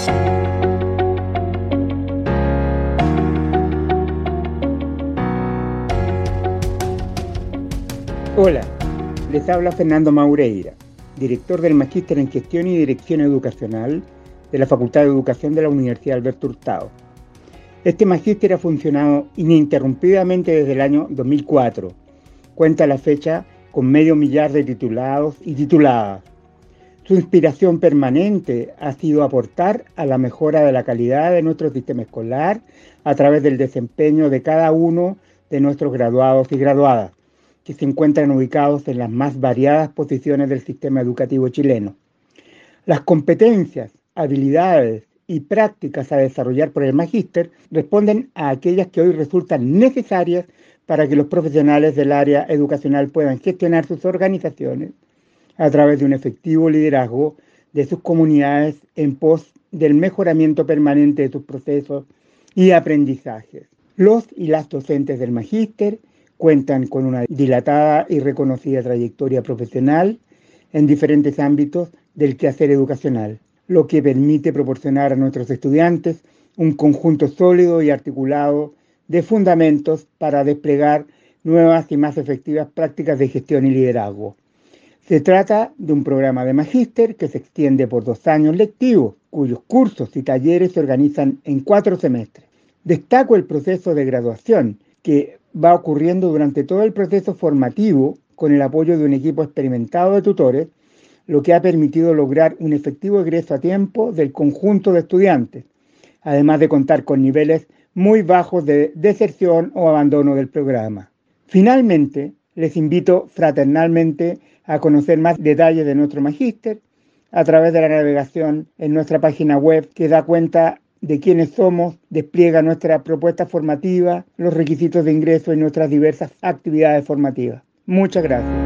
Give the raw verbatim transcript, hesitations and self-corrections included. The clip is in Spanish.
Hola, les habla Fernando Maureira, director del Magíster en Gestión y Dirección Educacional de la Facultad de Educación de la Universidad Alberto Hurtado. Este magíster ha funcionado ininterrumpidamente desde el año dos mil cuatro. Cuenta a la fecha con medio millar de titulados y tituladas. Su inspiración permanente ha sido aportar a la mejora de la calidad de nuestro sistema escolar a través del desempeño de cada uno de nuestros graduados y graduadas, que se encuentran ubicados en las más variadas posiciones del sistema educativo chileno. Las competencias, habilidades y prácticas a desarrollar por el magíster responden a aquellas que hoy resultan necesarias para que los profesionales del área educacional puedan gestionar sus organizaciones a través de un efectivo liderazgo de sus comunidades en pos del mejoramiento permanente de sus procesos y aprendizajes. Los y las docentes del magíster cuentan con una dilatada y reconocida trayectoria profesional en diferentes ámbitos del quehacer educacional, lo que permite proporcionar a nuestros estudiantes un conjunto sólido y articulado de fundamentos para desplegar nuevas y más efectivas prácticas de gestión y liderazgo. Se trata de un programa de magíster que se extiende por dos años lectivos, cuyos cursos y talleres se organizan en cuatro semestres. Destaco el proceso de graduación, que va ocurriendo durante todo el proceso formativo con el apoyo de un equipo experimentado de tutores, lo que ha permitido lograr un efectivo egreso a tiempo del conjunto de estudiantes, además de contar con niveles muy bajos de deserción o abandono del programa. Finalmente, les invito fraternalmente a conocer más detalles de nuestro magíster a través de la navegación en nuestra página web, que da cuenta de quiénes somos, despliega nuestra propuesta formativa, los requisitos de ingreso y nuestras diversas actividades formativas. Muchas gracias.